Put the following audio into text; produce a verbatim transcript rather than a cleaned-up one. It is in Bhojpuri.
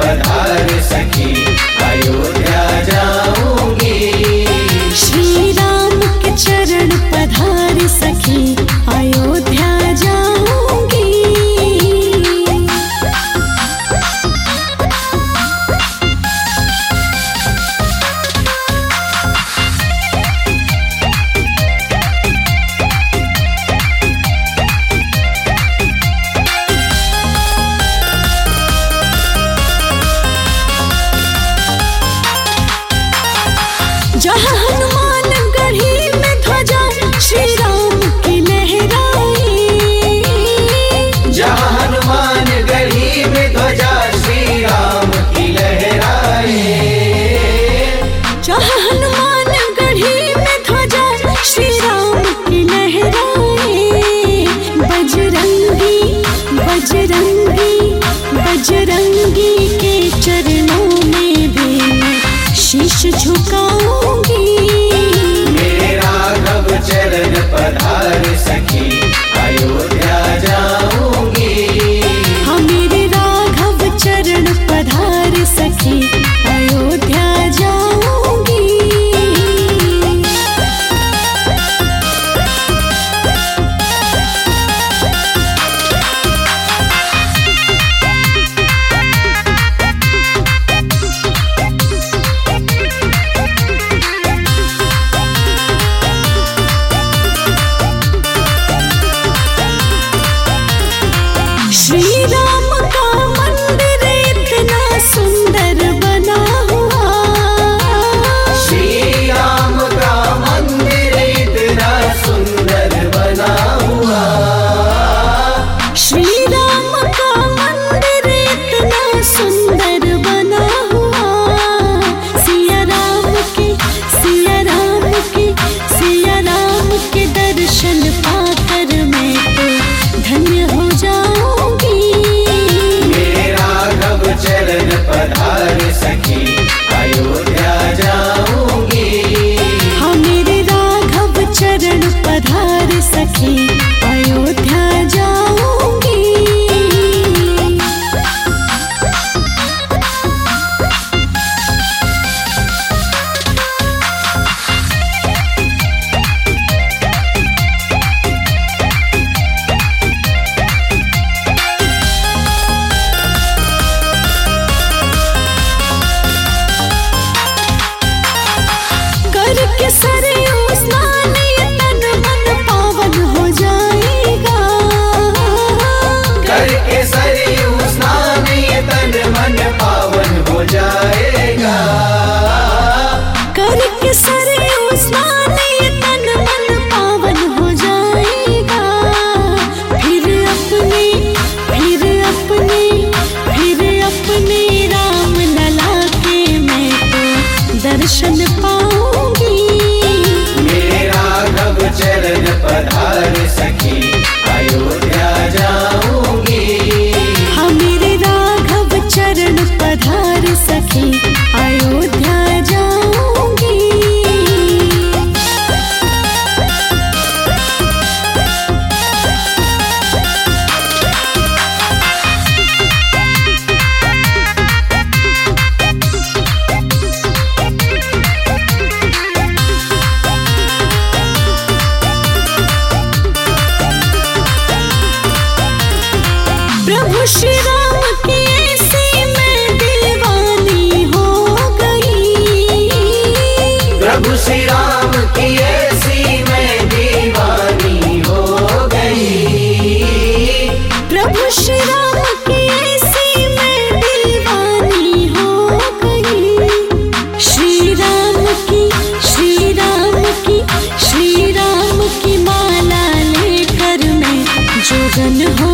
पधार सखी अयोध्या जाऊंगी। श्री राम के चरण पधार सखी अयोध्या जाऊंगी। जहाँ हनुमान गढ़ी में ध्वजा श्री राम की लहराई। जहाँ हनुमान गढ़ी में ध्वजा श्री राम की लहराए। जहाँ हनुमान गढ़ी में ध्वजा श्री राम की लहराए। बजरंगी बजरंगी बजरंगी के चरणों में भी मैं शीश झुकाऊंगी। मेरे राघव चरण पधार सखी अयोध्या जाऊंगी। हाँ मेरे राघव चरण पधार सखी अयोध्या जाऊंगी। श्री राम का मंदिर इतना सुंदर बना हुआ। श्री राम का मंदिर इतना सुंदर बना हुआ। श्री राम का मंदिर इतना सुंदर बना हुआ। सिया राम के सिया राम के सिया राम के दर्शन पाकर मैं तो धन्य हो जाऊंगी। चरण पधार सखी अयोध्या जाऊंगी। हाँ मेरे राघव चरण पधार सखी अयोध्या जाऊंगी। करके सरयू स्नान ये तन मन पावन हो जाएगा। करके सरयू स्नान ये तन मन पावन हो जाएगा। करके सरयू स्नान ये तन मन पावन हो जाएगा। फिर अपने फिर अपने फिर अपने राम लला के मैं तो दर्शन पाऊंगी। मेरे राघव चरण पधार सखी अयोध्या जाऊंगी। हाँ मेरे राघव चरण पधार सखी अयोध्या जाऊंगी। प्रभु श्री राम की ऐसी मैं दीवानी हो गई। प्रभु श्री राम की ऐसी मैं दीवानी हो गई। प्रभु श्री राम की ऐसी मैं दीवानी हो गई। श्री राम की श्री राम की श्री राम की माला लेकर मैं जोगन हो